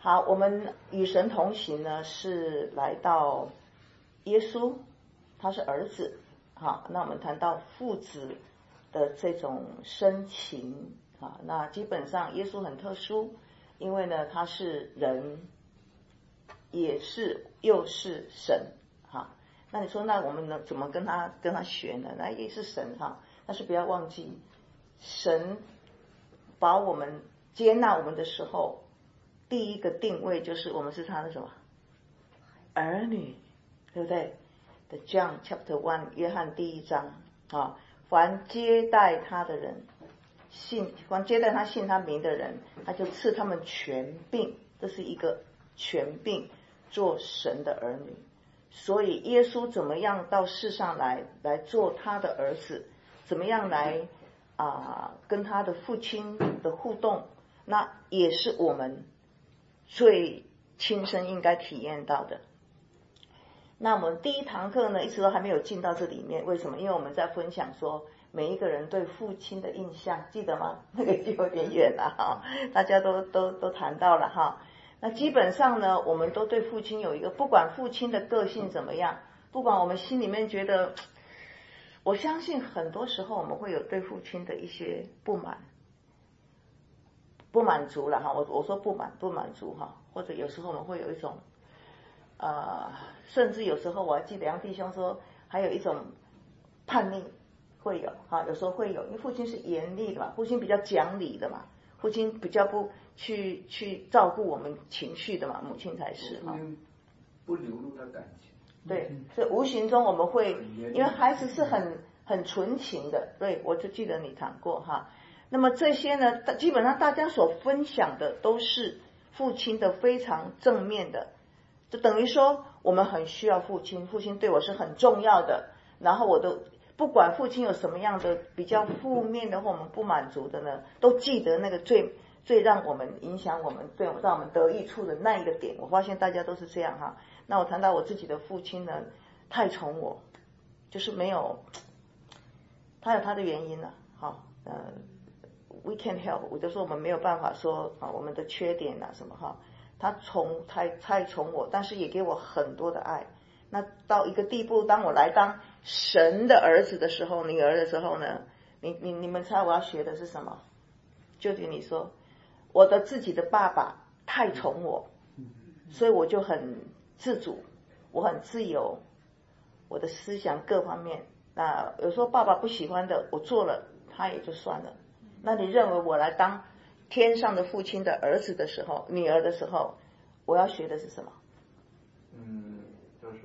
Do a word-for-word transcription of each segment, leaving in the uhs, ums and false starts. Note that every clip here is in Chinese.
好，我们与神同行呢，是来到耶稣，他是儿子。好，那我们谈到父子的这种深情啊，那基本上耶稣很特殊，因为呢他是人，也是又是神。哈，那你说那我们呢怎么跟他跟他学呢？那也是神哈，但是不要忘记，神把我们接纳我们的时候，第一个定位就是我们是他的什么儿女，对不对？The John Chapter One 约翰第一章啊，凡接待他的人，信凡接待他信他名的人，他就赐他们权柄，这是一个权柄，做神的儿女。所以耶稣怎么样到世上来来做他的儿子，怎么样来啊、呃、跟他的父亲的互动，那也是我们最亲身应该体验到的。那我们第一堂课呢，一直都还没有进到这里面，为什么？因为我们在分享说每一个人对父亲的印象，记得吗？那个就有点远了哈，大家都都都谈到了哈。那基本上呢，我们都对父亲有一个，不管父亲的个性怎么样，不管我们心里面觉得，我相信很多时候我们会有对父亲的一些不满。不满足了哈，我我说不满不满足哈，或者有时候我们会有一种，呃，甚至有时候我还记得杨弟兄说，还有一种叛逆会有哈，有时候会有，因为父亲是严厉的嘛，父亲比较讲理的嘛，父亲比较不去去照顾我们情绪的嘛，母亲才是哈， 不流露他感情。 对，所以无形中我们会，因为孩子是很很纯情的，对，我就记得你谈过哈。那么这些呢，基本上大家所分享的都是父亲的非常正面的，就等于说我们很需要父亲，父亲对我是很重要的，然后我都不管父亲有什么样的比较负面的或我们不满足的呢，都记得那个最最让我们影响我们，对让我们得益处的那一个点。我发现大家都是这样哈。那我谈到我自己的父亲呢，太宠我，就是没有，他有他的原因了，好，呃。We can't help， 我就说我们没有办法说啊，我们的缺点啊什么哈，他宠太太宠我，但是也给我很多的爱。那到一个地步，当我来当神的儿子的时候，女儿的时候呢，你你你们猜我要学的是什么？就给你说，我的自己的爸爸太宠我，所以我就很自主，我很自由，我的思想各方面。那有时候爸爸不喜欢的，我做了他也就算了。那你认为我来当天上的父亲的儿子的时候，女儿的时候，我要学的是什么？ 嗯，就是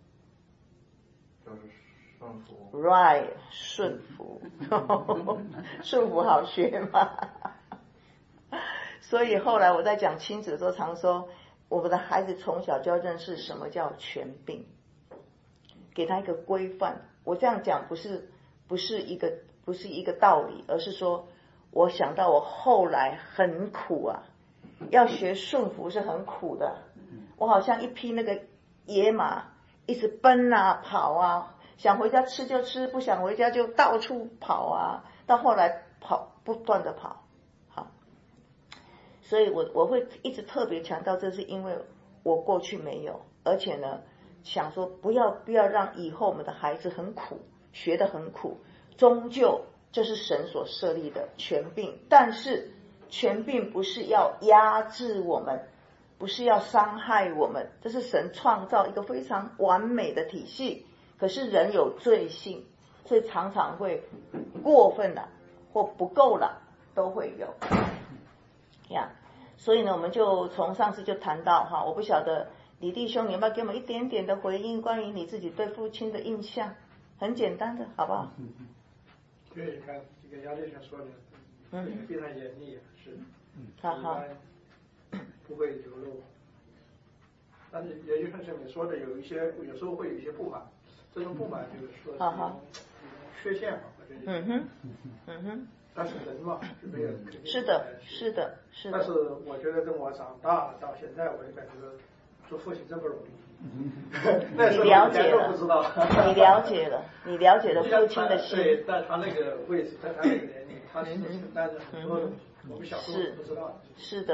就是顺服。 Right， 顺服，顺服好学嘛。所以后来我在讲亲子的时候，常说我们的孩子从小就要认识什么叫权柄，给他一个规范。我这样讲不是不是一个不是一个道理，而是说。我想到我后来很苦啊，要学顺服是很苦的。我好像一匹那个野马，一直奔啊跑啊，想回家吃就吃，不想回家就到处跑啊。到后来跑不断的跑，好，所以我我会一直特别强调，这是因为我过去没有，而且呢，想说不要不要让以后我们的孩子很苦，学得很苦，终究。这是神所设立的权柄，但是权柄不是要压制我们，不是要伤害我们，这是神创造一个非常完美的体系。可是人有罪性，所以常常会过分了或不够了，都会有呀。所以呢，我们就从上次就谈到哈，我不晓得李弟兄，你要不要给我们一点点的回应，关于你自己对父亲的印象？很简单的，好不好？ 对，看这个杨律师说的，嗯，非常严厉，是， 嗯，好好， 不会流露。但是也就像像你说的，有一些有时候会有一些不满，这种不满就是说是一种一种缺陷嘛，我觉得。 嗯哼，嗯哼。 但是人嘛，是没有肯定。 是的，是的，是的。 但是我觉得等我长大到现在，我就感觉做父亲真不容易。 你了解了，你了解了，你了解了父亲的心。 对，在他那个位置，在他那个年龄，他是承担着很多东西，我们小时候不知道。 是的，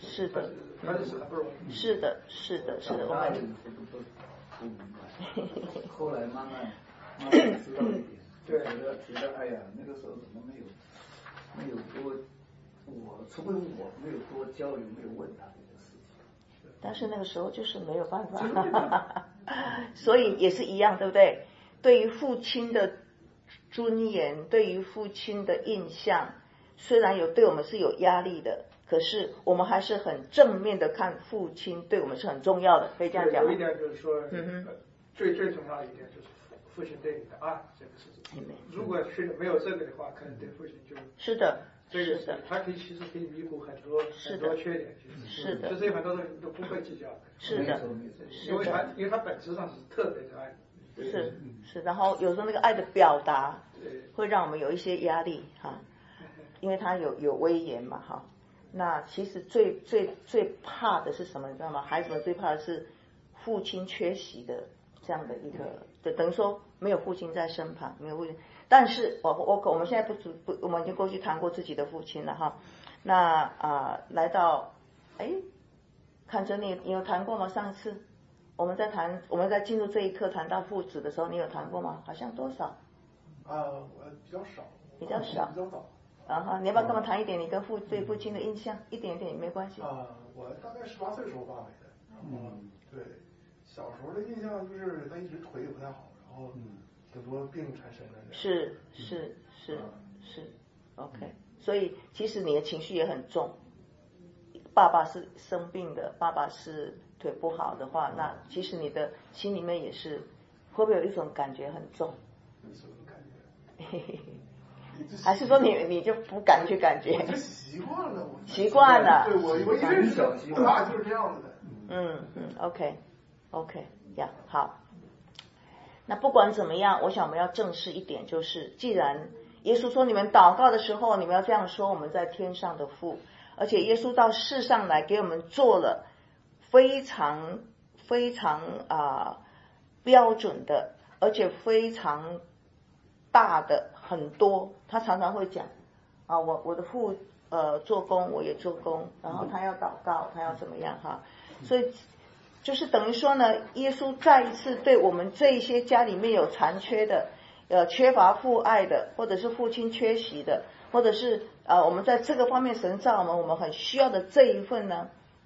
是的， 反正是很不容易。 是的，是的，是的，我们不不不明白，后来慢慢慢慢知道一点， 对， 觉得觉得哎呀，那个时候怎么没有没有多我，除非我没有多交流，没有问他这个事情。 但是那个时候就是没有办法，所以也是一样，对不对？对于父亲的尊严，对于父亲的印象，虽然有对我们是有压力的，可是我们还是很正面的看父亲对我们是很重要的，可以这样讲吗？ 有一点就是说， 嗯呃、最最重要的一点就是父亲对你的爱，这个是。如果去没有这个的话，可能对父亲就是的， 这个是的， 他可以其实可以弥补很多很多缺点， 是的， 其实有很多人都不会计较的， 是的， 因为他因为他本质上是特别的爱。 是是，然后有时候那个爱的表达会让我们有一些压力哈，因为他有有威严嘛哈。那其实最最最怕的是什么？你知道吗？孩子们最怕的是父亲缺席的这样的一个，对，等于说没有父亲在身旁，没有父亲。但是我我我们现在不不，我们已经过去谈过自己的父亲了哈。那啊、呃，来到哎，看着你，你有谈过吗？上一次？我们在谈，我们在进入这一课谈到父子的时候，你有谈过吗？好像多少？ 啊，我比较少。 比较少。 比较早。 啊哈，你要不要跟我们谈一点你跟父对父亲的印象？一点一点也没关系。 啊，我大概十八岁时候爸没的，然后、嗯、对，小时候的印象就是他一直腿也不太好，然后挺多病缠身的。 是是是是 ，OK。所以其实你的情绪也很重。爸爸是生病的，爸爸是腿不好的话，那其实你的心里面也是会不会有一种感觉很重？ 什么感觉？ 还是说你你就不敢去感觉？ 我就习惯了，我习惯了。 对，我我因为小习惯，我爸就是这样子的。 嗯嗯 ，OK OK 呀、yeah, 好。那不管怎么样，我想我们要正视一点，就是既然耶稣说你们祷告的时候，你们要这样说：我们在天上的父。而且耶稣到世上来给我们做了非常非常啊、呃、标准的，而且非常大的很多。他常常会讲啊，我我的父呃做工，我也做工，然后他要祷告，他要怎么样哈？所以就是等于说呢，耶稣再一次对我们这些家里面有残缺的、呃缺乏父爱的，或者是父亲缺席的。或者是呃，我们在这个方面神造我们，我们很需要的这一份呢，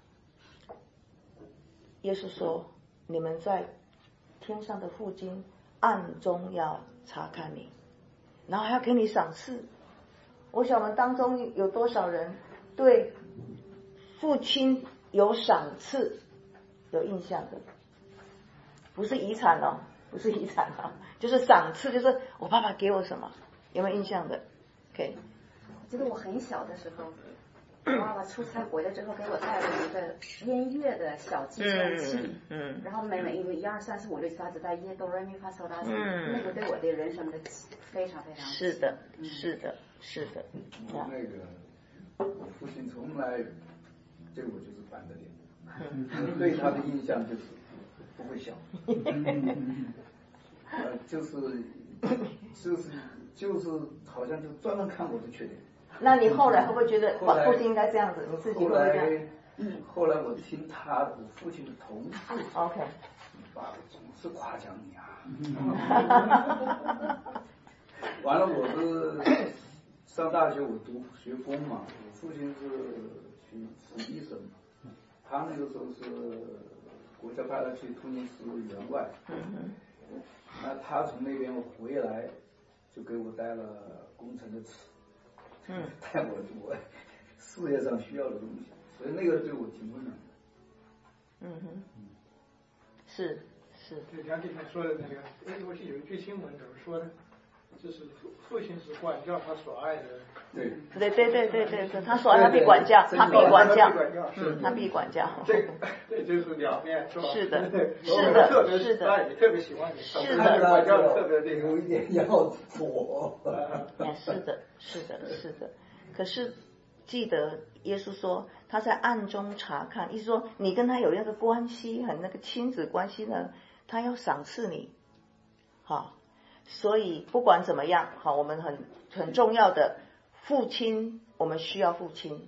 耶稣说：你们在天上的父亲暗中要查看你，然后还要给你赏赐。我想我们当中有多少人对父亲有赏赐有印象的？不是遗产哦，不是遗产哦，就是赏赐，就是我爸爸给我什么，有没有印象的 ？OK。 记得我很小的时候，我爸爸出差回来之后给我带了一个音乐的小计算器， 嗯，嗯然后每每因为一二三四五六七八九在一哆来咪发嗦拉西，那个对我的人生的非常非常是的，是的，是的。 那个我父亲从来对我就是板着脸，对他的印象就是不会笑，呃，就是就是就是好像就专门看我的缺点。 那你后来会不会觉得我父亲应该这样子？你自己会不会这样？ 嗯，后来我听他我父亲的同事 ，OK， 爸爸总是夸奖你啊。完了，我是上大学，我读学工嘛，我父亲是去是医生嘛，他那个时候是国家派他去突尼斯援外，那他从那边回来，就给我带了工程的词。嗯，带我我事业上需要的东西，所以那个对我挺温暖的。 嗯哼，是是。 对，梁弟兄说的那个，哎，我记得有一句经文怎么说呢？就是父父亲是管教他所爱的人。 对。 对对对对对对，他所爱他必管教，他必管教，嗯，他必管教。 这个这就是两面，是吧？ 是的， 是的，是的，他也特别喜欢你， 是的， 管教特别那个有一点要左。 也是的，是的，是的。可是记得耶稣说他在暗中查看，意思说你跟他有那个关系，很那个亲子关系呢，他要赏赐你，好。所以不管怎么样，好，我们很很重要的父亲，我们需要父亲，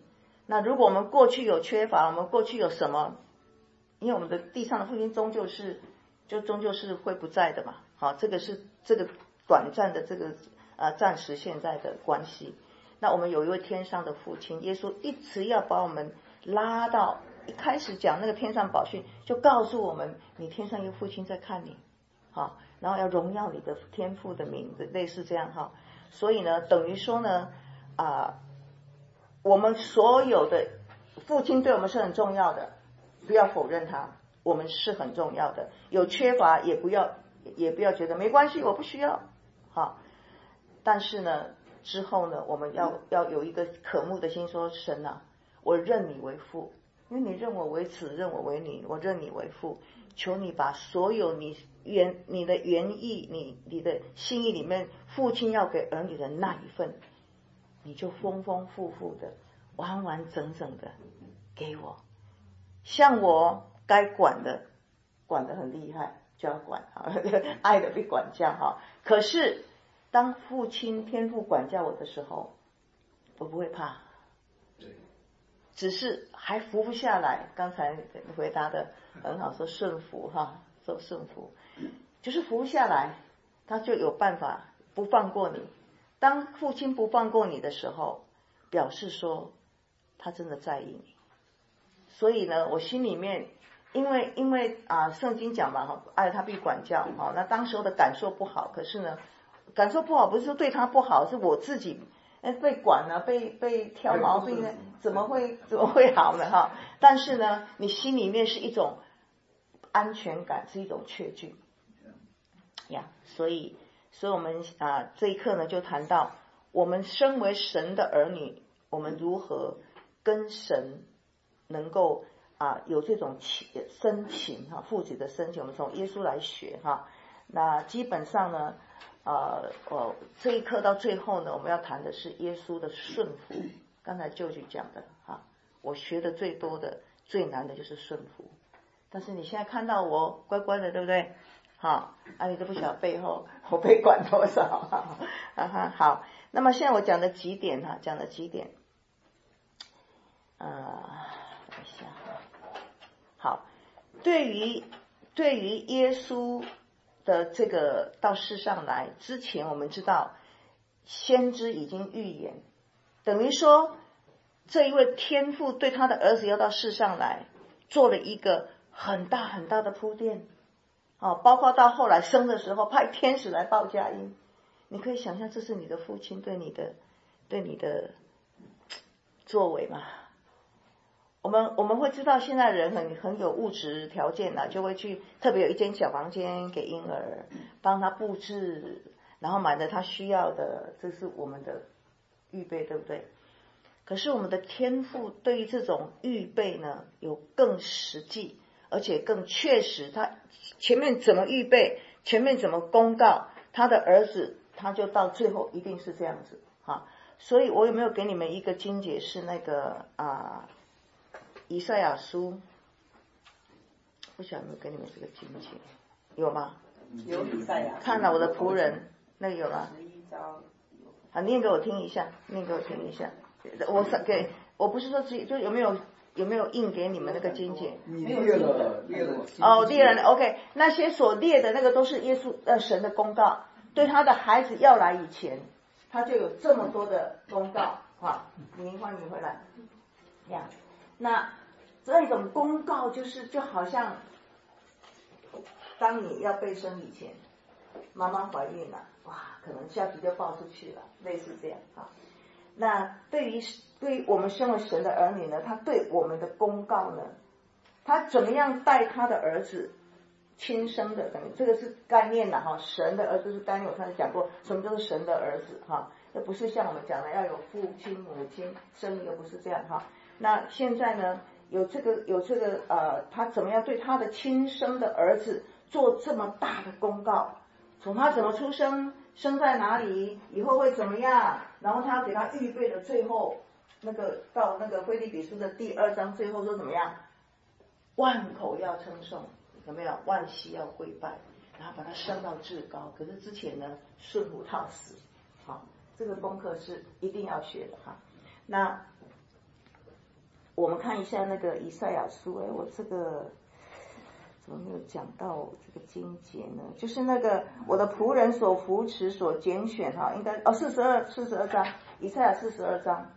那如果我们过去有缺乏，我们过去有什么？因为我们的地上的父亲终究是，就终究是会不在的嘛。好，这个是这个短暂的这个呃暂时现在的关系。那我们有一位天上的父亲，耶稣一直要把我们拉到一开始讲那个天上宝训，就告诉我们，你天上有父亲在看你，好，然后要荣耀你的天父的名字，类似这样哈。所以呢，等于说呢，啊、呃，我们所有的父亲对我们是很重要的，不要否认他，我们是很重要的。有缺乏也不要也不要觉得没关系，我不需要，好。但是呢，之后呢，我们要要有一个渴慕的心，说神啊，我认你为父，因为你认我为子，认我为女，我认你为父，求你把所有你原你的原意，你你的心意里面，父亲要给儿女的那一份，你就丰丰富富的、完完整整的给我。像我该管的，管得很厉害，就要管哈，爱的被管教哈。可是当父亲天父管教我的时候，我不会怕，只是还服不下来。刚才回答的很好，说顺服哈，说顺服，就是服不下来，他就有办法不放过你。当父亲不放过你的时候，表示说他真的在意你。所以呢，我心里面，因为因为啊，圣经讲嘛哈，爱他必管教哈，那当时候的感受不好，可是呢，感受不好不是说对他不好，是我自己被管了，被被挑毛病呢，怎么会怎么会好呢哈？但是呢，你心里面是一种安全感，是一种确据呀。所以，所以我们啊这一课呢就谈到，我们身为神的儿女，我们如何跟神能够啊有这种情深情哈，父子的深情，我们从耶稣来学哈。那基本上呢，呃哦这一课到最后呢，我们要谈的是耶稣的顺服。刚才舅舅讲的哈，我学的最多的、最难的就是顺服。但是你现在看到我乖乖的，对不对？好，啊你都不晓得背后我被管多少哈。啊哈，好，那么现在我讲的几点哈，讲的几点，呃。一下好，对于对于耶稣的这个到世上来之前，我们知道先知已经预言，等于说这一位天父对他的儿子要到世上来做了一个很大很大的铺垫，哦，包括到后来生的时候派天使来报佳音，你可以想象这是你的父亲对你的对你的作为嘛？我们我们会知道现在人很很有物质条件啦，就会去特别有一间小房间给婴儿，帮他布置，然后买了他需要的，这是我们的预备，对不对？可是我们的天父对于这种预备呢，有更实际而且更确实，他前面怎么预备，前面怎么公告，他的儿子他就到最后一定是这样子哈。所以我有没有给你们一个经节是那个啊？以赛亚书，不晓得有没有给你们这个经节，有吗？ 有以赛亚。 看了我的仆人，那个有吗？好，念给我听一下，念给我听一下。我给，我不是说自己，就有没有有没有印给你们那个经节？ 你列了列了。 哦，列了 ，OK， 那些所列的那个都是耶稣呃神的公告，对他的孩子要来以前，他就有这么多的公告啊。您欢迎回来，这样。那这种公告就是就好像，当你要被生以前，妈妈怀孕了，哇，可能下集就抱出去了，类似这样啊。那对于对于我们身为神的儿女呢，他对我们的公告呢，他怎么样带他的儿子亲生的，等于这个是概念的哈，神的儿子是概念，我刚才讲过，什么叫做神的儿子哈，那不是像我们讲的要有父亲母亲生一个，不是这样哈。那现在呢，有这个有这个呃，他怎么样对他的亲生的儿子做这么大的公告？从他怎么出生，生在哪里，以后会怎么样？然后他给他预备的最后那个到那个腓立比书的第二章最后说怎么样？万口要称颂，有没有？万膝要跪拜，然后把他升到至高。可是之前呢，顺服到死。好，这个功课是一定要学的哈。那我们看一下那个以赛亚书，哎，我这个怎么没有讲到这个经节呢？就是那个我的仆人所扶持、所拣选哈，应该哦四十二四十二章，以赛亚四十二章。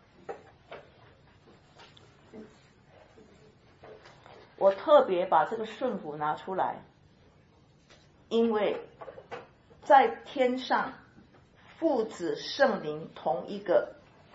我特别把这个顺服拿出来，因为在天上父子圣灵同一个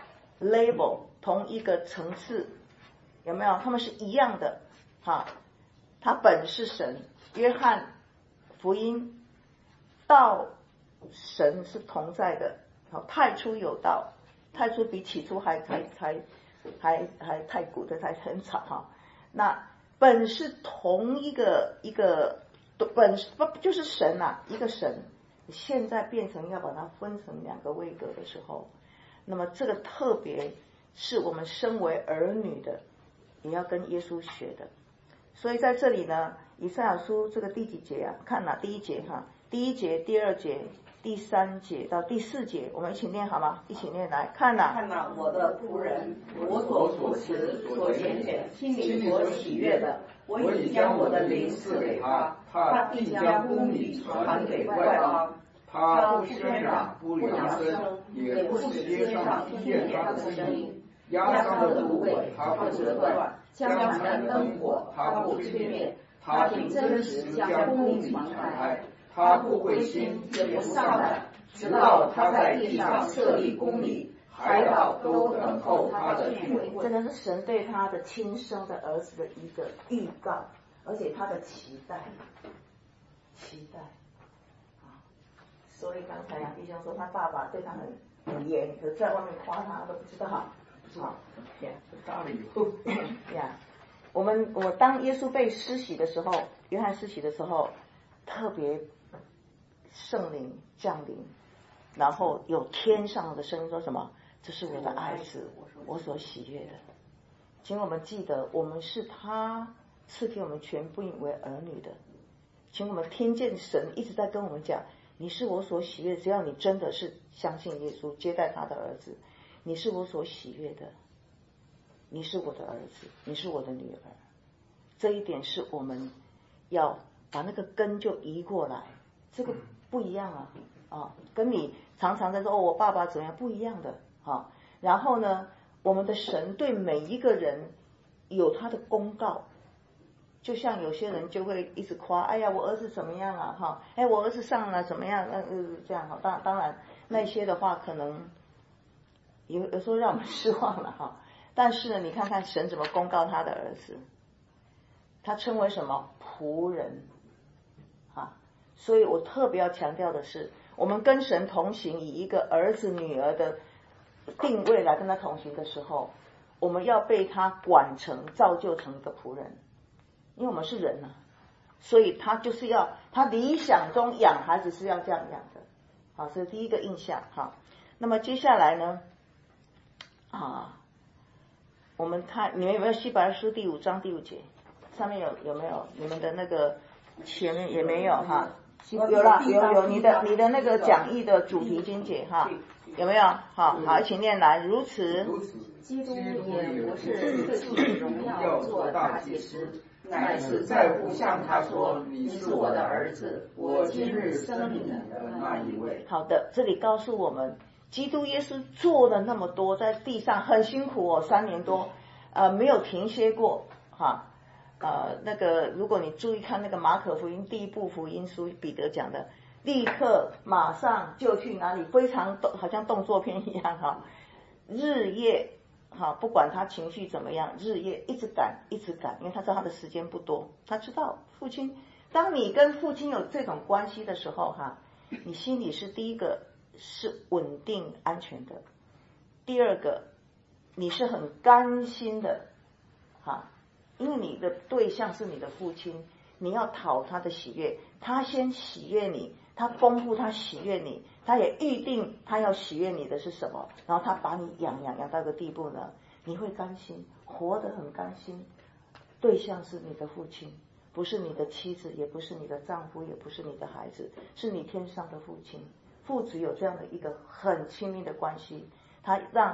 level 同一个层次，有没有？他们是一样的哈。他本是神，约翰福音道神是同在的，好，太初有道，太初比起初还还还还还太古的还很早哈。那本是同一个一个本不就是神啊，一个神，现在变成要把它分成两个位格的时候，那么这个特别是我们身为儿女的也要跟耶稣学的。所以在这里呢，以赛亚书这个第几节啊？看哪、啊、第一节哈，第一节、第二节、第三节到第四节，我们一起念好吗？一起念来看哪、啊？ 看哪，我的仆人，我所扶持、所拣选、心里所喜悦的，我已将我的灵赐给他，他必将公理传给外邦。他不喧嚷，不扬声，也不使街上听见他的声音。压伤的芦苇，他不折断；将燃的灯火，他不吹灭。他凭真实将公理传开，他不灰心，也不丧胆，直到他在地上设立公理，海岛都等候他的训诲。 这个是神对他的亲生的儿子的一个预告，而且他的期待，期待啊！所以刚才杨弟兄说他爸爸对他很很严，可在外面夸他都不知道。好，这样大了以后， 呀，我们我当耶稣被施洗的时候，约翰施洗的时候，特别圣灵降临，然后有天上的声音说什么？这是我的爱子，我所喜悦的。请我们记得，我们是他赐给我们全部为儿女的。请我们听见神一直在跟我们讲，你是我所喜悦，只要你真的是相信耶稣，接待他的儿子。你是我所喜悦的，你是我的儿子，你是我的女儿。这一点是我们要把那个根就移过来，这个不一样啊啊，跟你常常在说哦，我爸爸怎么样不一样的啊。然后呢，我们的神对每一个人有他的公告，就像有些人就会一直夸，哎呀，我儿子怎么样啊哈，哎，我儿子上了怎么样，呃呃这样哈。当当然那些的话可能。有有时候让我们失望了哈，但是呢，你看看神怎么公告他的儿子，他称为什么仆人啊？所以我特别要强调的是，我们跟神同行，以一个儿子女儿的定位来跟他同行的时候，我们要被他管成造就成一个仆人，因为我们是人啊，所以他就是要他理想中养孩子是要这样养的，好，这是第一个印象哈。那么接下来呢？啊，我们看你们有没有希伯来书第五章第五节？上面有有没有？你们的那个前面也没有哈？有了，有有你的你的那个讲义的主题经节哈，有没有？好好一起念来，如此。 基督也不是自己荣耀做大祭司，乃是在乎向他说：“你是我的儿子，我今日生你的那一位。” 好的，这里告诉我们。基督耶稣做了那么多，在地上很辛苦哦，三年多，呃，没有停歇过哈。呃，那个如果你注意看那个马可福音第一部福音书，彼得讲的，立刻马上就去哪里，非常动，好像动作片一样哈。日夜哈，不管他情绪怎么样，日夜一直赶，一直赶，因为他知道他的时间不多，他知道父亲，当你跟父亲有这种关系的时候哈，你心里是第一个。是稳定安全的。第二个，你是很甘心的哈，因为你的对象是你的父亲，你要讨他的喜悦，他先喜悦你，他丰富他喜悦你，他也预定他要喜悦你的是什么，然后他把你养养养到个地步呢，你会甘心，活得很甘心。对象是你的父亲，不是你的妻子，也不是你的丈夫，也不是你的孩子，是你天上的父亲。父子有这样的一个很亲密的关系，他让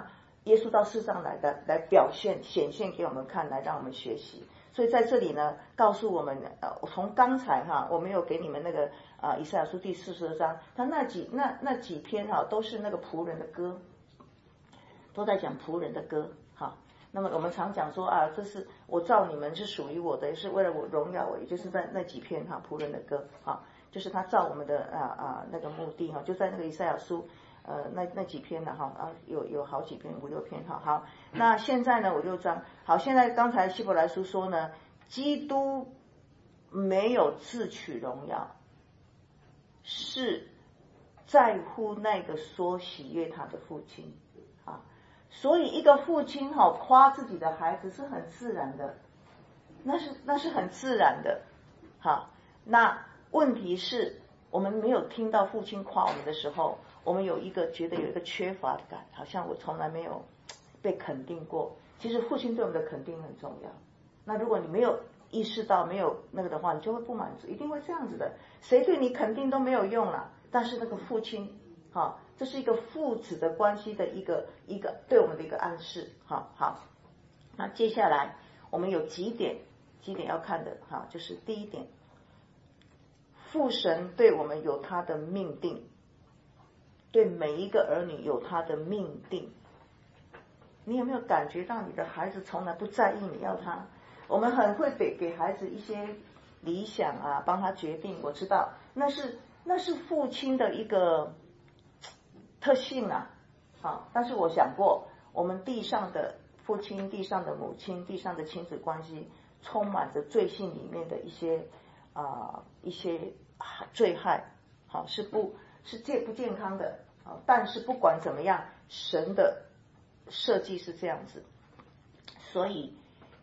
耶稣到世上来的，来表现显现给我们看，来让我们学习。所以在这里呢，告诉我们，呃，从刚才哈，我没有给你们那个啊，以赛亚书第四十二章，他那几那那几篇哈，都是那个仆人的歌，都在讲仆人的歌哈。那么我们常讲说啊，这是我造你们是属于我的，也是为了我荣耀我，也就是在那几篇哈仆人的歌哈，就是他造我们的啊啊那个目的哈，就在那个以赛亚书呃那那几篇呢哈啊有有好几篇五六篇哈好，那现在呢五六章好，现在刚才希伯来书说呢，基督没有自取荣耀，是在乎那个所喜悦他的父亲。所以一个父亲哈夸自己的孩子是很自然的，那是那是很自然的，好，那问题是我们没有听到父亲夸我们的时候，我们有一个觉得有一个缺乏感，好像我从来没有被肯定过。其实父亲对我们的肯定很重要。那如果你没有意识到没有那个的话，你就会不满足，一定会这样子的。谁对你肯定都没有用了，但是那个父亲，好。这是一个父子的关系的一个一个对我们的一个暗示，好好。那接下来我们有几点几点要看的哈，就是第一点，父神对我们有他的命定，对每一个儿女有他的命定。你有没有感觉到你的孩子从来不在意你要他？我们很会给给孩子一些理想啊，帮他决定，我知道那是那是父亲的一个特性啊，好，但是我想过，我们地上的父亲、地上的母亲、地上的亲子关系，充满着罪性里面的一些啊、呃、一些罪害，好，是不是健不健康的啊？但是不管怎么样，神的设计是这样子，所以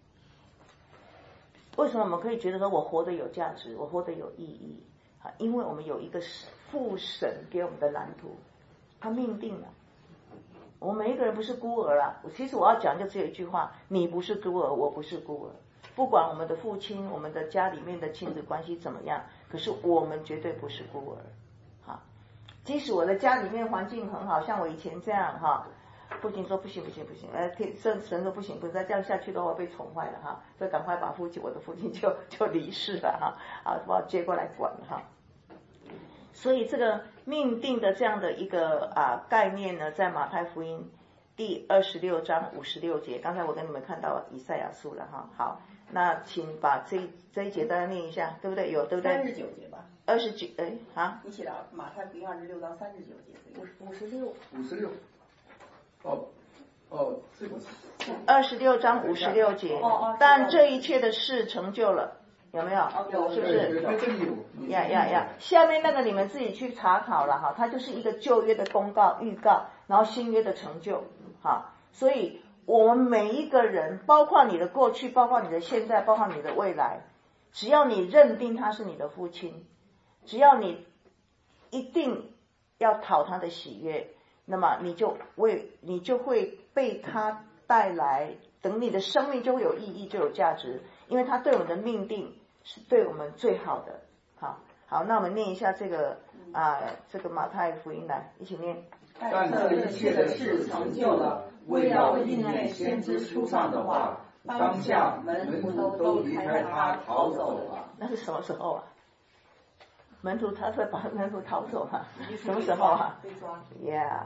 为什么我们可以觉得说我活得有价值，我活得有意义啊？因为我们有一个父神给我们的蓝图。他命定了，我们每一个人不是孤儿啦。其实我要讲就只有一句话：你不是孤儿，我不是孤儿。不管我们的父亲、我们的家里面的亲子关系怎么样，可是我们绝对不是孤儿。好，即使我的家里面环境很好，像我以前这样哈，父亲说不行不行不行，呃，神神说不行，不是再这样下去的话被宠坏了哈，所以赶快把父亲我的父亲就就离世了哈，啊，把我接过来管哈。所以这个命定的这样的一个啊概念呢，在马太福音第二十六章五十六节，刚才我跟你们看到以赛亚书了哈。好，那请把这这一节大家念一下，对不对？有对不对？ 三十九节吧。 二十九哎啊？ 你写了马太福音二十六章三十九节， 五十六。 五十六。哦哦，这个是。 二十六章五十六节。哦哦。但这一切的事成就了。有没有？ 有， 是不是？呀呀呀！下面那个你们自己去查考了哈，它就是一个旧约的公告、预告，然后新约的成就，哈。所以我们每一个人，包括你的过去，包括你的现在，包括你的未来，只要你认定他是你的父亲，只要你一定要讨他的喜悦，那么你就为你就会被他带来，等你的生命就会有意义，就有价值，因为他对我们的命定是对我们最好的。好，好，那我们念一下这个啊、呃，这个马太福音来，一起念。 但这一切的事成就了，为要应验先知书上的话，当下门徒都离开他逃走了。 那是什么时候啊？门徒他会把门徒逃走啊？什么时候啊 ？Yeah，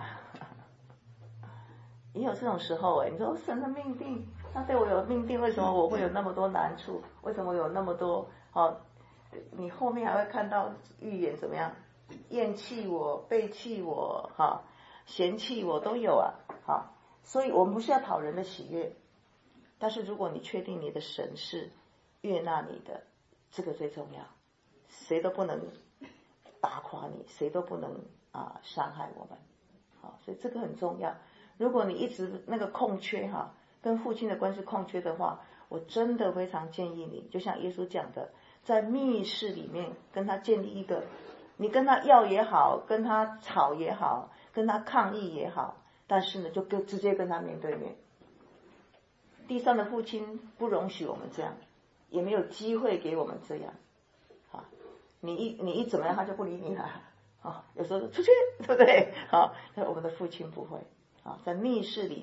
也有这种时候哎、欸。你说神的命定，他对我有命定，为什么我会有那么多难处？为什么有那么多哦？你后面还会看到预言怎么样？厌弃我、背弃我、哈、嫌弃我都有啊，哈。所以我们不是要讨人的喜悦，但是如果你确定你的神是悦纳你的，这个最重要，谁都不能打垮你，谁都不能啊伤害我们，好，所以这个很重要。如果你一直那个空缺哈，跟父亲的关系空缺的话，我真的非常建议你，就像耶稣讲的，在密室里面跟他建立一个，你跟他要也好，跟他吵也好，跟他抗议也好，但是呢，就跟直接跟他面对面。地上的父亲不容许我们这样，也没有机会给我们这样。好，你一你一怎么样，他就不理你了。好，有时候出去，对不对？好，但我们的父亲不会。啊，在密室里面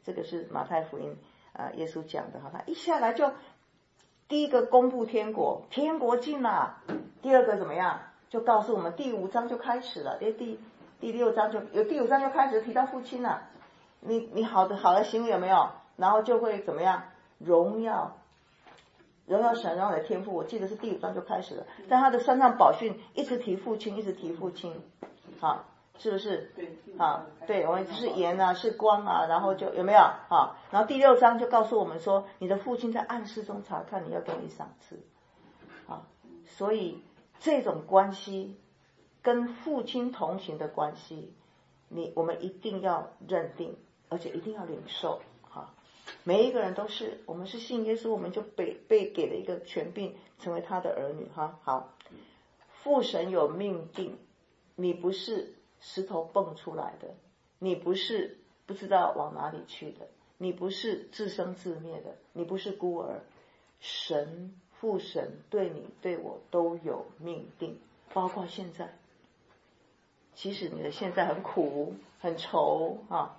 这个是马太福音啊、呃，耶稣讲的哈，他一下来就第一个公布天国，天国近了。第二个怎么样？就告诉我们第五章就开始了，第第第六章就有第五章就开始提到父亲了。你你好的好的行为有没有？然后就会怎么样？荣耀荣耀神，荣耀的天父。我记得是第五章就开始了，在他的山上宝训一直提父亲，一直提父亲，好，是不是？好，对，我们是盐啊，是光啊，然后就有没有？好，然后第六章就告诉我们说，你的父亲在暗室中查看，你要给你赏赐。好，所以这种关系跟父亲同行的关系，你我们一定要认定，而且一定要领受。好，每一个人都是，我们是信耶稣，我们就被被给了一个权柄，成为他的儿女。哈，好，父神有命定，你不是石头蹦出来的，你不是不知道往哪里去的，你不是自生自灭的，你不是孤儿。神父神对你对我都有命定，包括现在，即使你的现在很苦很愁啊，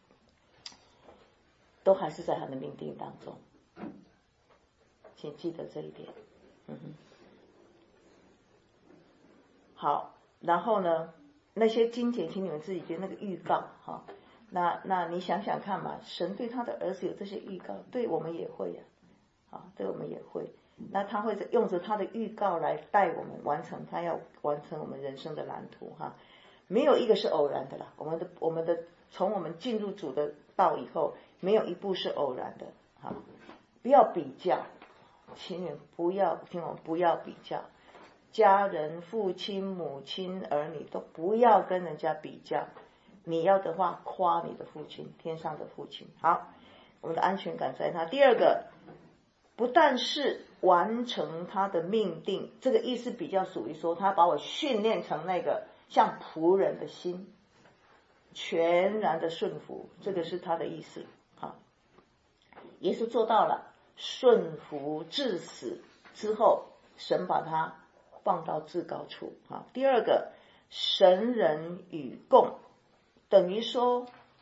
都还是在他的命定当中，请记得这一点。嗯哼，好，然后呢，那些经节，请你们自己觉得那个预告哈，那那你想想看嘛，神对他的儿子有这些预告，对我们也会呀、啊，啊，对我们也会。那他会用着他的预告来带我们完成他要完成我们人生的蓝图哈，没有一个是偶然的啦。我们的我们的从我们进入主的道以后，没有一步是偶然的哈。不要比较，请你不要听我不要比较，家人、父亲、母亲、儿女都不要跟人家比较。你要的话，夸你的父亲，天上的父亲。好，我们的安全感在他。第二个，不但是完成他的命定，这个意思比较属于说，他把我训练成那个像仆人的心，全然的顺服，这个是他的意思。好，耶稣做到了顺服至死之后，神把他放到至高处。好，第二个，神人与共，等于说，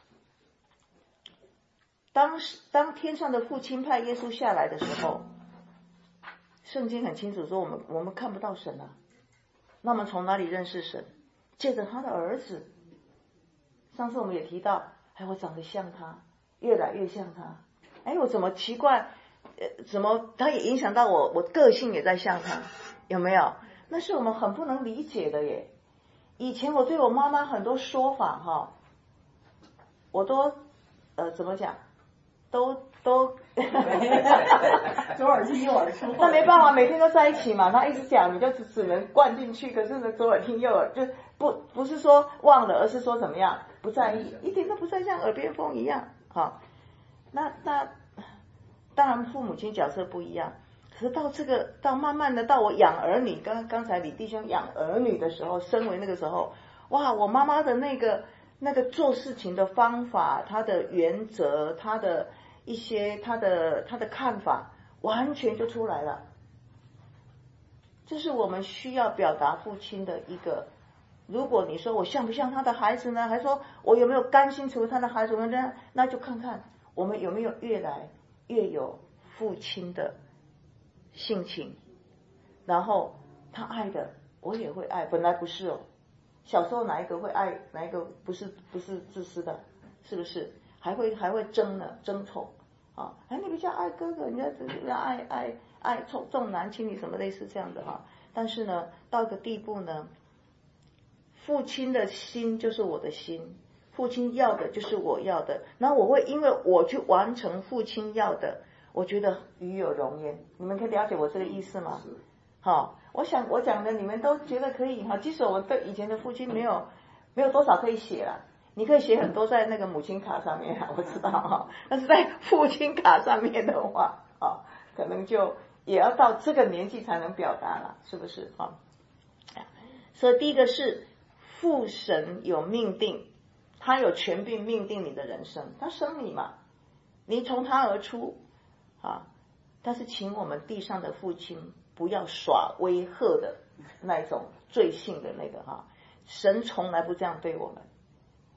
当当天上的父亲派耶稣下来的时候，圣经很清楚说我们我们看不到神啊，那么从哪里认识神？借着他的儿子。上次我们也提到，哎，我长得像他，越来越像他。哎，我怎么奇怪？呃，怎么他也影响到我，我个性也在像他，有没有？那是我们很不能理解的耶。以前我对我妈妈很多说法哈，我都呃怎么讲？都都左耳听右耳说， 那没办法，每天都在一起嘛，他一直讲，你就只只能灌进去。可是呢，左耳听右耳，就不不是说忘了，而是说怎么样，不在意，一点都不再像耳边风一样。好，那那当然父母亲角色不一样，可是到这个到慢慢的到我养儿女，刚刚才李弟兄养儿女的时候，身为那个时候，哇，我妈妈的那个那个做事情的方法，她的原则，她的一些她的她的看法，完全就出来了。这是我们需要表达父亲的一个。如果你说我像不像他的孩子呢？还说我有没有甘心成为他的孩子呢？那就看看我们有没有越来越有父亲的性情，然后他爱的我也会爱，本来不是哦。小时候哪一个会爱，哪一个不是不是自私的，是不是？还会还会争呢，争宠啊！哎，你比较爱哥哥，人家比较爱爱爱重重男轻女什么类似这样的哈。但是呢，到一个地步呢，父亲的心就是我的心，父亲要的就是我要的，然后我会因为我去完成父亲要的，我觉得与有荣焉。你们可以了解我这个意思吗？好，我想我讲的你们都觉得可以哈。即使我们对以前的父亲没有没有多少可以写了，你可以写很多在那个母亲卡上面啊，我知道哈。但是在父亲卡上面的话啊，可能就也要到这个年纪才能表达了，是不是哈？所以第一个是父神有命定，他有权柄命定你的人生，他生你嘛，你从他而出啊。但是请我们地上的父亲不要耍威吓的那一种罪性的那个哈，神从来不这样对我们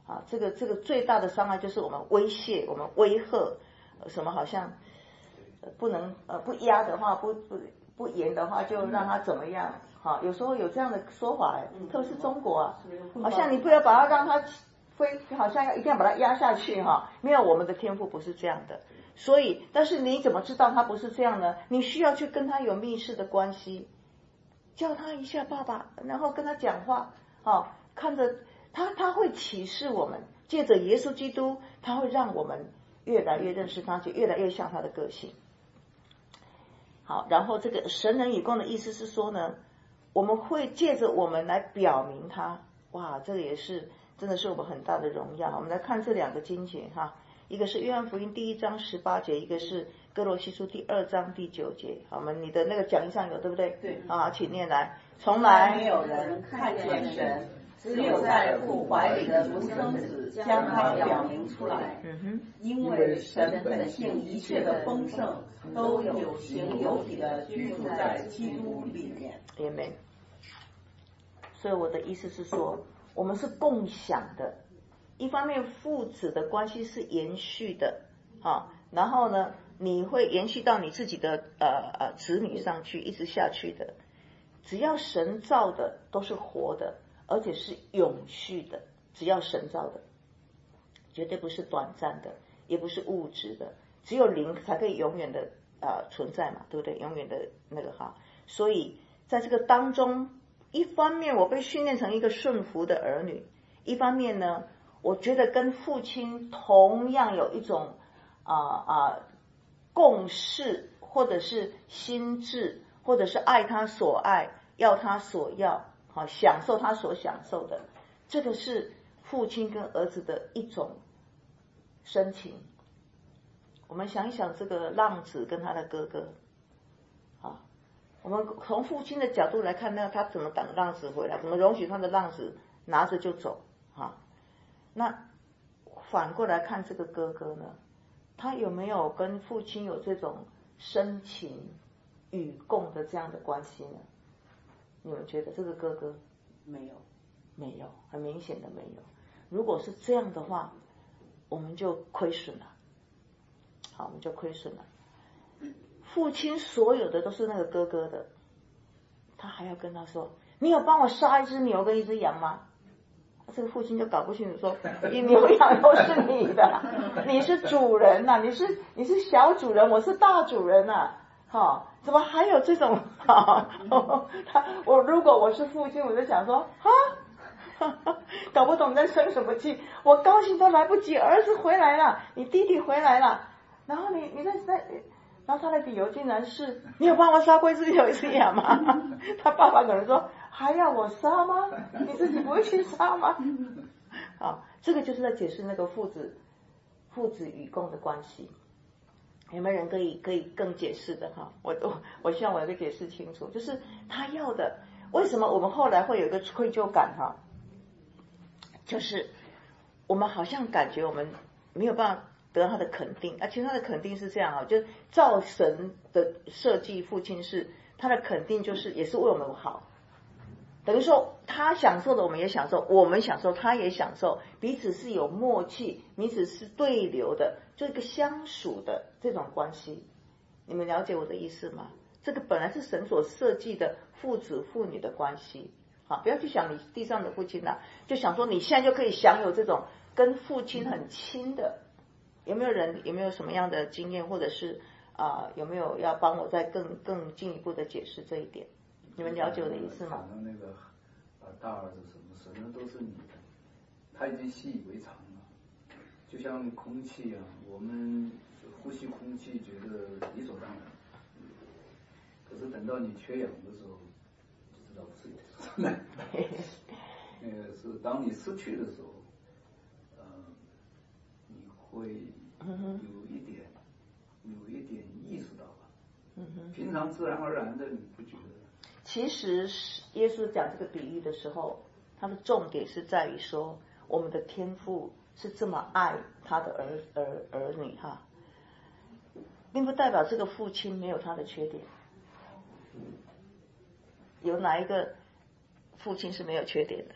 啊，这个这个最大的伤害就是我们威胁，我们威吓，什么好像不能呃不压的话，不不不严的话，就让他怎么样？哈，有时候有这样的说法，特别是中国啊，好像你不要把它让它飞，好像要一定要把它压下去哈。没有，我们的天赋不是这样的。所以，但是你怎么知道他不是这样呢？你需要去跟他有密切的关系，叫他一下爸爸，然后跟他讲话，哦，看着他，他会启示我们，借着耶稣基督，他会让我们越来越认识他，就越来越像他的个性。好，然后这个神人与共的意思是说呢，我们会借着我们来表明他，哇，这个也是真的是我们很大的荣耀。我们来看这两个经节哈。一个是约翰福音第一章十八节，一个是哥罗西书第二章第九节。好，我们你的那个讲义上有对不对？ 对。 啊，请念来。从来没有人看见神，只有在父怀里的独生子将他表明出来。 嗯哼。 因为神本性一切的丰盛都有形有体的居住在基督里面。 也没。所以我的意思是说，我们是共享的。一方面父子的关系是延续的，啊，然后呢，你会延续到你自己的呃呃子女上去，一直下去的。只要神造的都是活的，而且是永续的。只要神造的，绝对不是短暂的，也不是物质的，只有灵才可以永远的呃存在嘛，对不对？永远的那个哈。所以在这个当中，一方面我被训练成一个顺服的儿女，一方面呢，我觉得跟父亲同样有一种啊啊共识，或者是心智，或者是爱他所爱，要他所要，好享受他所享受的，这个是父亲跟儿子的一种深情。我们想一想这个浪子跟他的哥哥，啊，我们从父亲的角度来看，那他怎么等浪子回来，怎么容许他的浪子拿着就走啊？那反过来看这个哥哥呢，他有没有跟父亲有这种深情与共的这样的关系呢？你们觉得这个哥哥没有？ 没有，很明显的没有。如果是这样的话，我们就亏损了。好，我们就亏损了。父亲所有的都是那个哥哥的，他还要跟他说：“你有帮我杀一只牛跟一只羊吗？”这个父亲就搞不清楚，说：“你牛羊都是你的，你是主人呐、啊，你是你是小主人，我是大主人呐、啊，哈、哦，怎么还有这种？哈、哦，他我如果我是父亲，我就想说，哈，搞不懂你在生什么气，我高兴都来不及，儿子回来了，你弟弟回来了，然后你你在在。”然后他的理由竟然是：你有帮我杀过一只牛一只羊吗？他爸爸可能说：还要我杀吗？你自己不会去杀吗？啊，这个就是在解释那个父子父子与共的关系。有没有人可以可以更解释的哈？我我我希望我有个解释清楚，就是他要的，为什么我们后来会有一个愧疚感哈？就是我们好像感觉我们没有办法得到他的肯定，而且他的肯定是这样啊，就照神的设计，父亲是他的肯定，就是也是为我们好，等于说他享受的我们也享受，我们享受他也享受，彼此是有默契，彼此是对流的，就一个相属的这种关系。你们了解我的意思吗？这个本来是神所设计的父子父女的关系。好，不要去想你地上的父亲啦、啊，就想说你现在就可以享有这种跟父亲很亲的。有没有人有没有什么样的经验，或者是啊、呃、有没有要帮我再更更进一步的解释这一点？你们了解我的意思吗？ 讲的那个呃大儿子什么什么都是你的，他已经习以为常了，就像空气一样，我们呼吸空气觉得理所当然，可是等到你缺氧的时候，就知道不是理所当然。那个是当你失去的时候，呃，你会有一点有一点意识到吧。嗯哼。平常自然而然的你不觉得。 其实耶稣讲这个比喻的时候，他的重点是在于说，我们的天父是这么爱他的儿儿儿女哈，并不代表这个父亲没有他的缺点。有哪一个父亲是没有缺点的？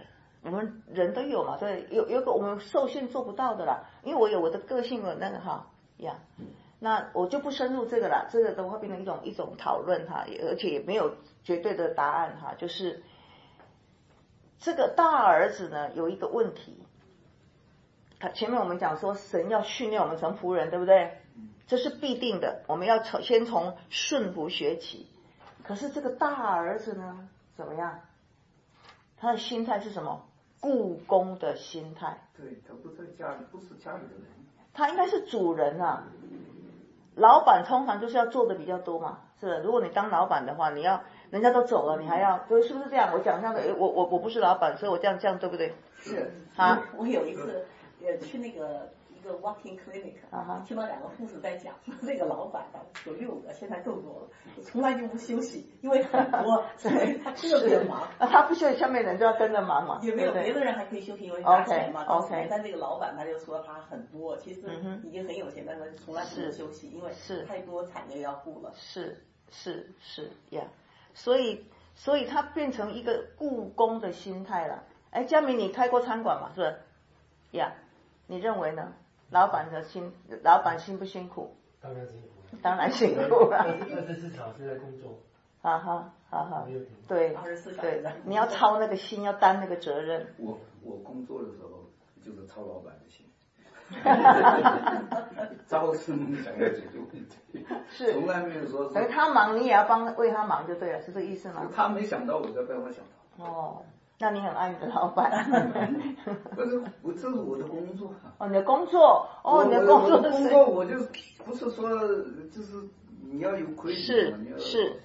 我们人都有嘛，对，有有个我们受限做不到的啦，因为我有我的个性的那个哈呀，那我就不深入这个啦，这个的话变成一种一种讨论哈，而且也没有绝对的答案哈，就是这个大儿子呢有一个问题，前面我们讲说神要训练我们成仆人，对不对？这是必定的，我们要从先从顺服学起。可是这个大儿子呢，怎么样？他的心态是什么？雇工的心态。 对，他不在家里，不是家里的人。 他应该是主人啊。老板通常就是要做的比较多嘛，是的。如果你当老板的话，你要人家都走了，你还要，就是不是这样？我讲这样的，我我我不是老板，所以我这样这样对不对？ 是啊， 我有一次呃去那个。一个 walking clinic，、 uh-huh. 听到两个护士在讲，说这个老板有六个，现在更多了，从来就不休息，因为很多，所以他特别忙。 他不休息，下面人就要跟着忙嘛。 也没有对对别的人还可以休息，因为拿钱嘛。 OK OK。 但这个老板他就说他很多，其实已经很有钱，但是从来不休息，因为太多产业要顾了。 是是是呀， yeah. 所以所以他变成一个雇工的心态了。哎，佳明，你开过餐馆嘛？是不是？呀、yeah. ，你认为呢？老板的辛，老板辛不辛苦？ 当然辛苦了。 当然辛苦了。 二十四小时在工作。 哈哈哈哈。对对，你要操那个心，要担那个责任。 我我工作的时候就是操老板的心。朝思暮想要解决问题。 是。 从来没有说是。 所以他忙，你也要帮为他忙就对了，是这个意思吗？ 他没想到，我在帮他想到。 哦。那你很爱你的老板。 不是，我这是我的工作。 哦，你的工作，哦，你的工作。 我的工作，我就不是说，就是你要有规矩， 是是。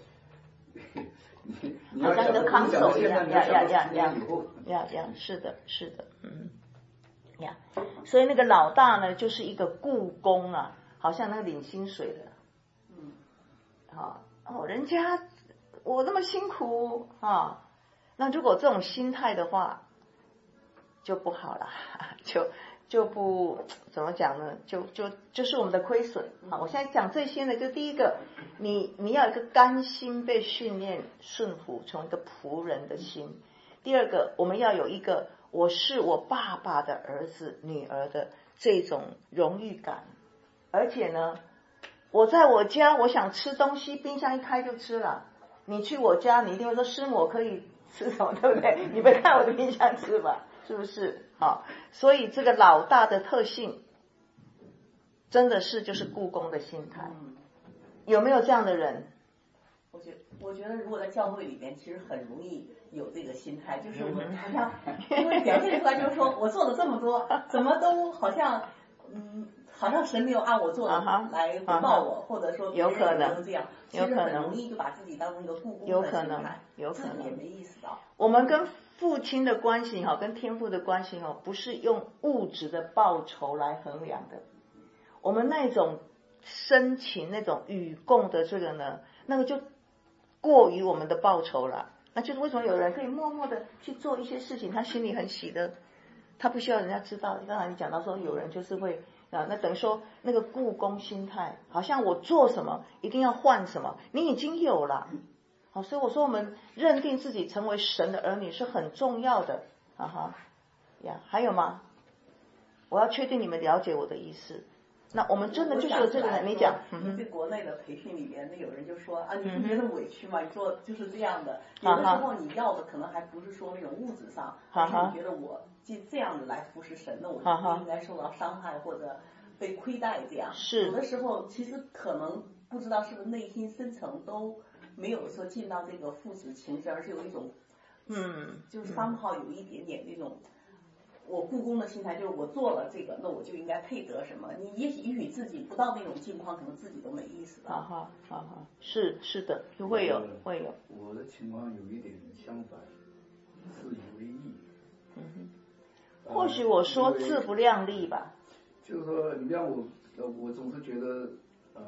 你好像一个看守一样，呀呀呀呀呀呀，是的，是的，嗯，呀，所以那个老大呢，就是一个雇工啊，好像那个领薪水的，嗯，好哦，人家我那么辛苦啊。那如果这种心态的话，就不好了，就就不怎么讲呢？就就就是我们的亏损啊！我现在讲这些呢，就第一个，你你要有一个甘心被训练顺服，从一个仆人的心；第二个，我们要有一个我是我爸爸的儿子、女儿的这种荣誉感，而且呢，我在我家，我想吃东西，冰箱一开就吃了。你去我家，你一定会说师母我可以吃什么，对不对？你别看我的冰箱吃吧，是不是？好，所以这个老大的特性，真的是就是雇工的心态。有没有这样的人？ 我觉我觉得如果在教会里面，其实很容易有这个心态，就是我们好像因为表现出来就是说我做了这么多，怎么都好像嗯。好像神没有按我做的来回报我， uh-huh, 或者说别人也都这样，其实很容易就把自己当成一个雇工的心态， 有可能也没意识到。 我们跟父亲的关系哈，跟天父的关系哈，不是用物质的报酬来衡量的。我们那种深情、那种与共的这个呢，那个就过于我们的报酬了。那就是为什么有人可以默默的去做一些事情，他心里很喜乐，他不需要人家知道。刚才你讲到说，有人就是会。啊，那等于说那个雇工心态，好像我做什么一定要换什么，你已经有了，好，所以我说我们认定自己成为神的儿女是很重要的，啊哈，呀，还有吗？我要确定你们了解我的意思。那我们真的就是有这个人，你讲， 嗯，在国内的培训里面，那有人就说啊，你不觉得委屈吗？你说就是这样的，有的时候你要的可能还不是说那种物质上，而是你觉得我既这样的来服侍神，那我就不应该受到伤害或者被亏待这样。 是。 有的时候其实可能不知道是不是内心深层都没有说进到这个父子情深，而是有一种， 嗯， 就是somehow有一点点那种。我雇工的心态就是我做了这个，那我就应该配得什么？你也许也许自己不到那种境况，可能自己都没意识到。 啊哈啊哈，是是的，就会有会有。 我的情况有一点相反，自以为意。 嗯哼。或许我说自不量力吧。 就是说，你像我，呃，我总是觉得，呃，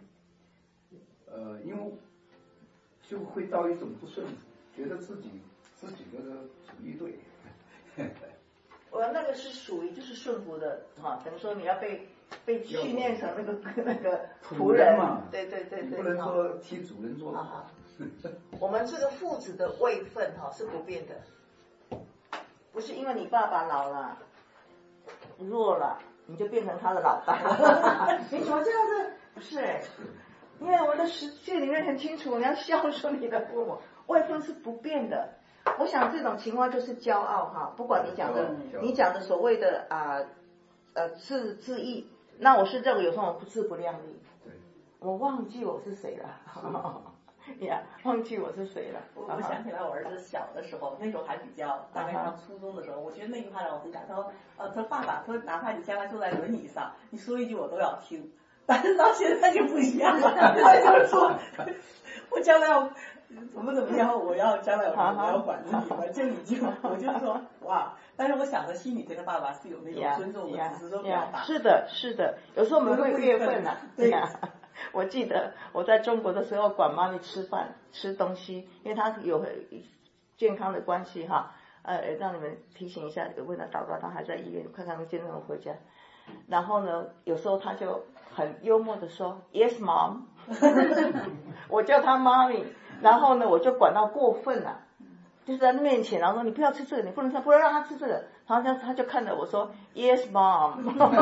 呃，因为就会到一种不顺服，觉得自己自己这个主意对。 我那个是属于就是顺服的哈，等于说你要被被训练成那个那个仆人嘛， 对对对对， 不能说替主人做啊。我们这个父子的位分哈是不变的， 不是因为你爸爸老了弱了，你就变成他的老大。你怎么这样子？不是哎，因为我的实际里面很清楚，你要孝顺你的父母，位分是不变的。我想这种情况就是骄傲哈，不管你讲的你讲的所谓的啊呃自自义，那我是认为有时候自不量力。我忘记我是谁了。呀， yeah, 忘记我是谁了。 我我想起来我儿子小的时候，那时候还比较大概上初中的时候，我觉得那句话让我很感动。他说，呃，他说爸爸，他说哪怕你将来坐在轮椅上，你说一句我都要听。但是到现在就不一样了，他就说，我将来要怎么怎么样，我要将来我要管着你们，就你就我就说哇。但是我想着心里对他爸爸是有那种尊重的，只是说表达。 是的，是的，有时候我们会越分呐。对呀。我记得我在中国的时候管妈咪吃饭吃东西，因为她有健康的关系哈，呃，让你们提醒一下，为了祷告，她还在医院，快看能见证回家。然后呢，有时候她就很幽默的说 ，Yes, Mom 。我叫她妈咪，然后呢，我就管到过分了，就是在面前，然后说你不要吃这个，你不能吃，不能让她吃这个。然后他他就看着我说 ，Yes, Mom 。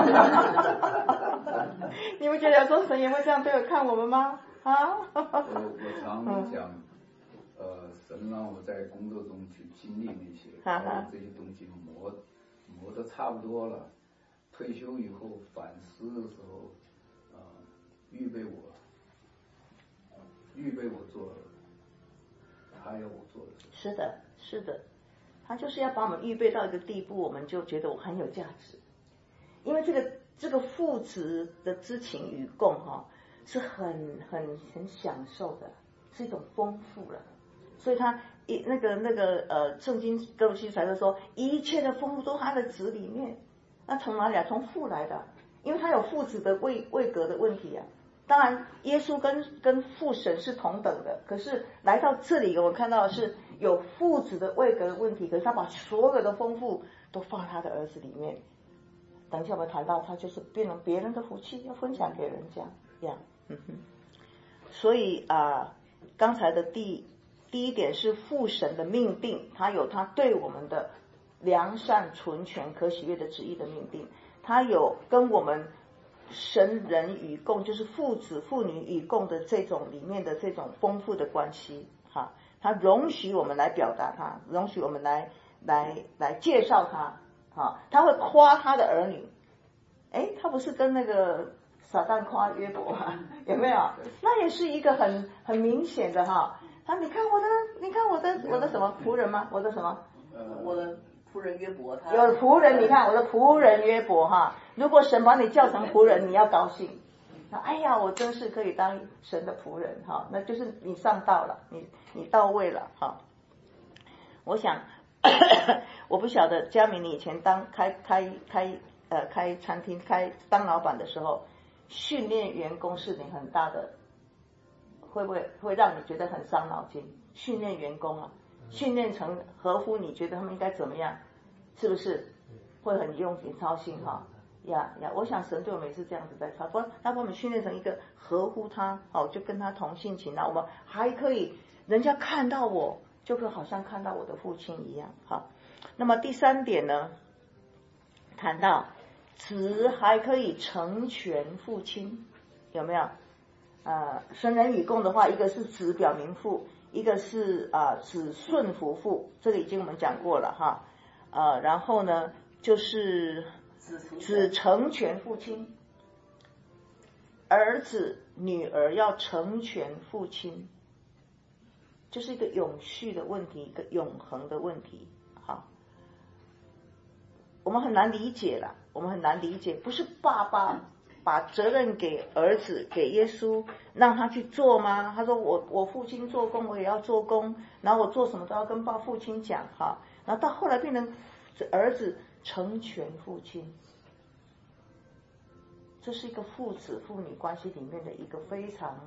你们觉得有时候神也会这样对我看我们吗？啊？ 我我常讲，呃，神让我在工作中去经历那些，把这些东西磨磨得差不多了，退休以后反思的时候，呃，预备我，预备我做他要我做的事。 是的，是的。他就是要把我们预备到一个地步，我们就觉得我很有价值，因为这个这个父子的知情与共哈、哦，是很很很享受的，是一种丰富了。所以他一那个那个呃圣经哥罗西才是说，一切的丰富都他的子里面，那从哪里来？从父来的，因为他有父子的位位格的问题啊。当然，耶稣跟跟父神是同等的，可是来到这里，我们看到的是有父子的位格的问题，可是他把所有的丰富都放在他的儿子里面。等一下我们谈到，他就是变成别人的福气，要分享给人家，这样，嗯哼。所以啊、呃，刚才的第第一点是父神的命定，他有他对我们的良善、纯全、可喜悦的旨意的命定，他有跟我们神人与共，就是父子父女与共的这种里面的这种丰富的关系哈，他容许我们来表达他，容许我们来来来介绍他哈，他会夸他的儿女，哎，他不是跟那个撒旦夸约伯吗？有没有？那也是一个很很明显的哈，他你看我的，你看我的我的什么仆人吗？我的什么？ 我的仆人约伯，他有仆人，你看我的仆人约伯哈。如果神把你叫成仆人，你要高兴。哎呀，我真是可以当神的仆人哈，那就是你上道了，你你到位了哈。我想，我不晓得佳明，你以前当开开开呃开餐厅开当老板的时候，训练员工是你很大的，会不会会让你觉得很伤脑筋？训练员工啊，训练成合乎你觉得他们应该怎么样，是不是会很用心操心哈？呀呀，我想神对我们也是这样子在操，不，他把我们训练成一个合乎他，哦，就跟他同性情，那我们还可以，人家看到我，就会好像看到我的父亲一样，好。那么第三点呢，谈到子还可以成全父亲，有没有？呃，神人与共的话，一个是子表明父，一个是啊、呃、子顺服父，这个已经我们讲过了哈。呃，然后呢，就是子成全父亲，儿子女儿要成全父亲，这是一个永续的问题，一个永恒的问题。好，我们很难理解了，我们很难理解，不是爸爸把责任给儿子，给耶稣，让他去做吗？他说我我父亲做工，我也要做工，然后我做什么都要跟爸父亲讲哈，然后到后来变成儿子成全父亲，这是一个父子父女关系里面的一个非常，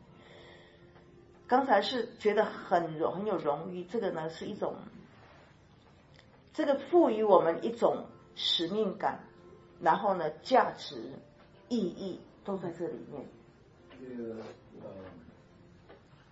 刚才是觉得很荣很有荣誉，这个呢是一种，这个赋予我们一种使命感，然后呢价值意义都在这里面。 这个呃，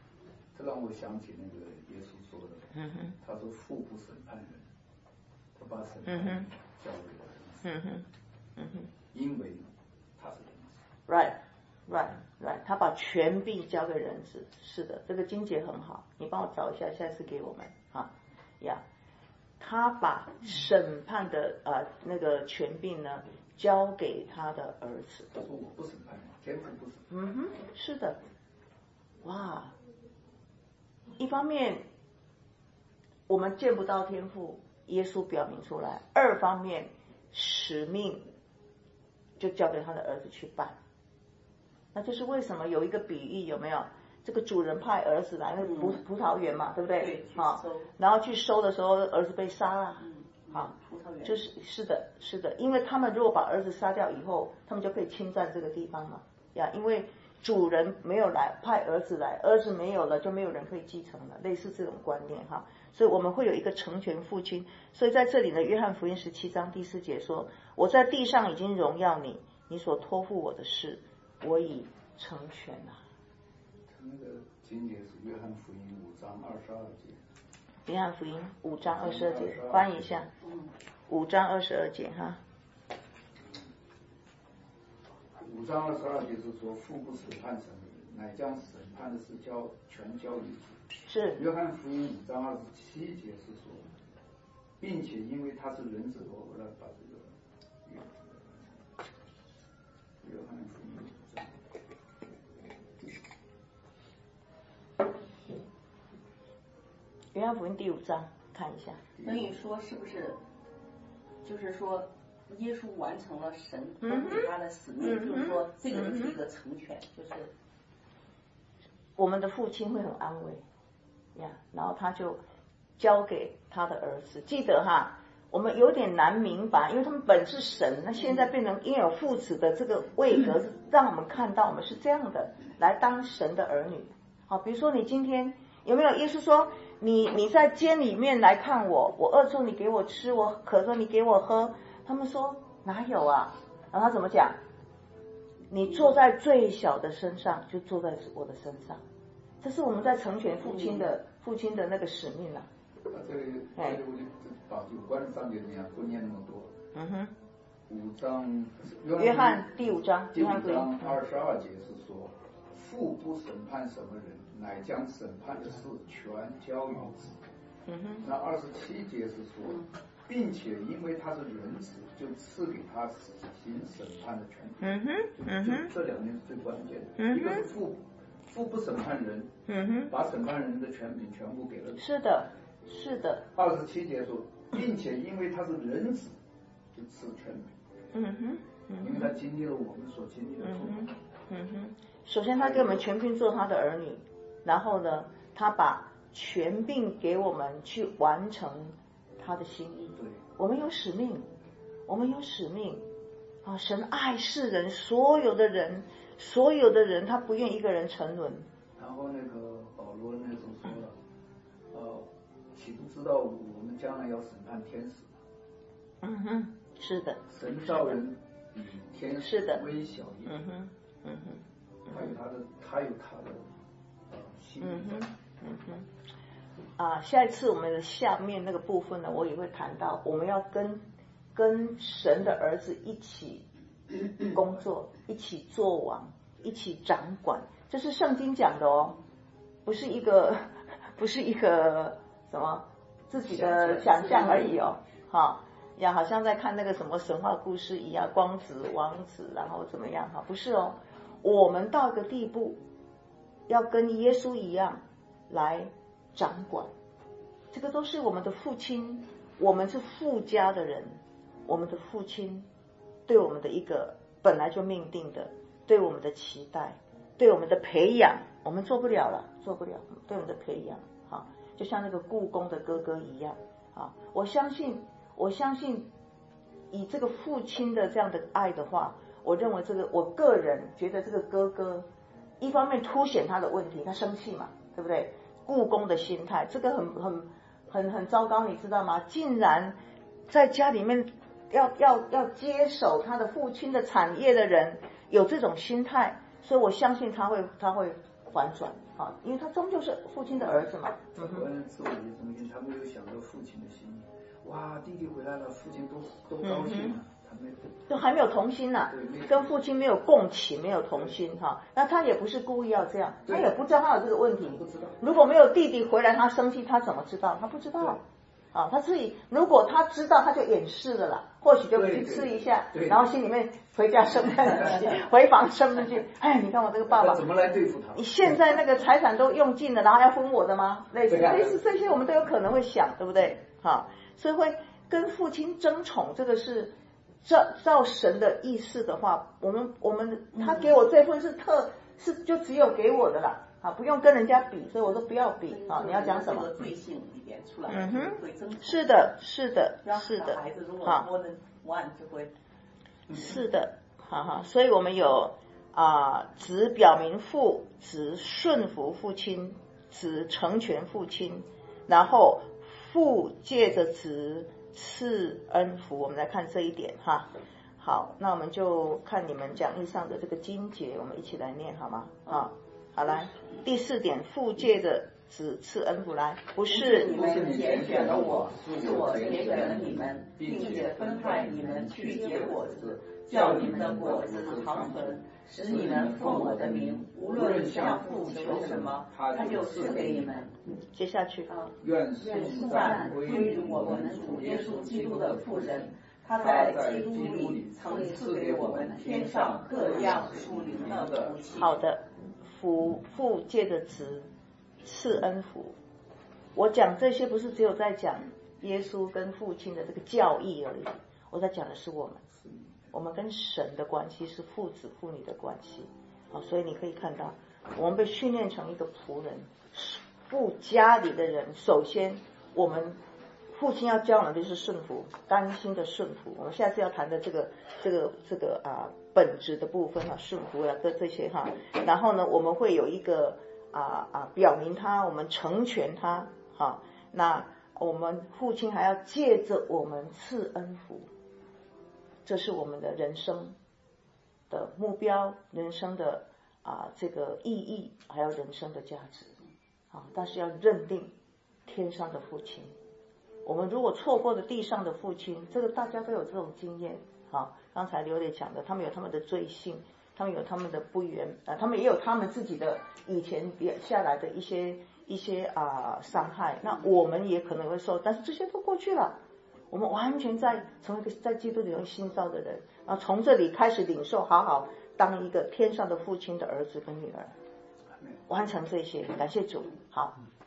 这让我想起那个耶稣说的，嗯哼，他说父不审判人，他把审判嗯哼交给了嗯哼嗯哼因为他是人子。 right right right 他把权柄交给人子，是的，这个经节很好，你帮我找一下，下次给我们啊呀。他把审判的呃那个权柄呢交给他的儿子。 他说我不审判嘛，天父不审判。 嗯哼，是的，哇，一方面我们见不到天父，耶稣表明出来；二方面使命就交给他的儿子去办。那就是为什么有一个比喻，有没有？这个主人派儿子来那个葡葡萄园嘛，对不对？ 对， 好，然后去收的时候，儿子被杀了。 嗯， 好， 葡萄园就是是的，是的，因为他们如果把儿子杀掉以后，他们就可以侵占这个地方嘛，呀，因为主人没有来，派儿子来，儿子没有了，就没有人可以继承了，类似这种观念哈。所以我们会有一个成全父亲。所以在这里呢，约翰福音十七章第四节说：“我在地上已经荣耀你，你所托付我的事，我已成全了。” 那个经节是约翰福音五章二十二节。 约翰福音五章二十二节，翻译一下。五章二十二节哈。 五章二十二节是说父不审判什么人，乃将审判的事交全交于子。 是。 约翰福音五章二十七节是说，并且因为他是人子，我来把这个约翰福音五章。 约翰福音第五章看一下。 等于说是不是，就是说耶稣完成了神托给他的使命，嗯、就是说这个就是一个成全，就是我们的父亲会很安慰呀，然后他就交给他的儿子。记得哈，我们有点难明白，因为他们本是神，那现在变成因有父子的这个位格，让我们看到我们是这样的来当神的儿女。好，比如说你今天有没有耶稣说？你你在监里面来看我，我饿处你给我吃，我渴说你给我喝。他们说哪有啊？然后他怎么讲？你坐在最小的身上，就坐在我的身上。这是我们在成全父亲的父亲的那个使命啊。 啊，这里这里我就把有关的章节这样不念那么多。 嗯哼。 五章。 约翰第五章。 第五章二十二节是说，父不审判什么人。乃将审判的事全交于子。 嗯哼。 那二十七节是说，并且因为他是人子，就赐给他行审判的权柄。 嗯哼，嗯哼。 这两点是最关键的。 嗯哼。 一个是父，父不审判人。 嗯哼。 把审判人的权柄全部给了子。 是的，是的。 二十七节说，并且因为他是人子，就赐权柄。 嗯哼。嗯哼。 因为他经历了我们所经历的痛苦。 嗯哼。首先，他给我们全凭做他的儿女。然后呢，他把权柄给我们去完成他的心意。 对， 我们有使命，我们有使命啊！神爱世人，所有的人，所有的人，他不愿一个人沉沦。 然后那个保罗那时候说了，呃，岂不知道我们将来要审判天使？ 嗯哼，是的。 神造人比天使微小一点。 嗯哼，嗯哼， 他有他的，他有他的。 嗯哼，嗯哼，啊，下一次我们的下面那个部分呢，我也会谈到，我们要跟跟神的儿子一起工作，一起做王，一起掌管，这是圣经讲的哦，不是一个不是一个什么自己的想象而已哦，哈，呀，好像在看那个什么神话故事一样，光子王子，然后怎么样哈，不是哦，我们到一个地步。要跟耶稣一样来掌管，这个都是我们的父亲，我们是父家的人，我们的父亲对我们的一个本来就命定的，对我们的期待，对我们的培养，我们做不了了，做不了，对我们的培养，好，就像那个故宫的哥哥一样，啊，我相信，我相信以这个父亲的这样的爱的话，我认为这个，我个人觉得这个哥哥。一方面凸显他的问题，他生气嘛，对不对？故宫的心态，这个很很很很糟糕，你知道吗？竟然在家里面要要要接手他的父亲的产业的人有这种心态，所以我相信他会他会反转啊。 好，因为他终究是父亲的儿子嘛。 在国人自我理解中心，他没有想到父亲的心意。哇，弟弟回来了，父亲都都高兴了，他没有， 就还没有同心呢、啊，跟父亲没有共情，没有同心哈。那他也不是故意要这样，他也不知道他有这个问题。 不知道。 如果没有弟弟回来，他生气，他怎么知道？他不知道。啊，他自己如果他知道，他就掩饰了啦，或许就去吃一下，然后心里面回家生闷气，回房生闷气。哎，你看我这个爸爸怎么来对付他？ 你现在那个财产都用尽了，然后要分我的吗？类似类似这些，我们都有可能会想，对不对？哈，所以会跟父亲争宠，这个是照照神的意思的话，我们我们他给我这份是特是就只有给我的啦。啊，不用跟人家比，所以我说不要比啊！你要讲什么？ 罪性一点出来， 嗯哼， 会争。 是的，是的，是的。 孩子如果多人玩就会。 是的，哈哈。所以我们有啊，子表明父，子顺服父亲，子成全父亲，然后父借着子赐恩福。我们来看这一点哈。好，那我们就看你们讲义上的这个经节，我们一起来念好吗？啊。好，来第四点，父借着子赐恩福来，不是你们拣选了我，是我拣选了你们，并且分派你们去结果子，叫你们的果子长存，使你们奉我的名，无论向父求什么，他就赐给你们。 接下去， 愿颂赞归于我们主耶稣基督的父神。他在基督里曾赐给我们天上各样属灵的福气。 好的。父父借着子赐恩福，我讲这些不是只有在讲耶稣跟父亲的这个教义而已，我在讲的是我们，我们跟神的关系是父子父女的关系啊，所以你可以看到，我们被训练成一个仆人，父家里的人，首先我们父亲要教我们的就是顺服，甘心的顺服。我们下次要谈的这个这个这个啊。本质的部分啊，顺服啊，这这些哈，然后呢，我们会有一个啊啊表明他，我们成全他，哈，那我们父亲还要借着我们赐恩福，这是我们的人生的目标，人生的啊这个意义，还有人生的价值啊，但是要认定天上的父亲，我们如果错过了地上的父亲，这个大家都有这种经验。好，刚才刘磊讲的，他们有他们的罪性，他们有他们的不圆啊，他们也有他们自己的以前下来的一些一些啊伤害，那我们也可能会受，但是这些都过去了，我们完全在成为一个在基督里面新造的人，然后从这里开始领受，好好当一个天上的父亲的儿子跟女儿，完成这些，感谢主。好。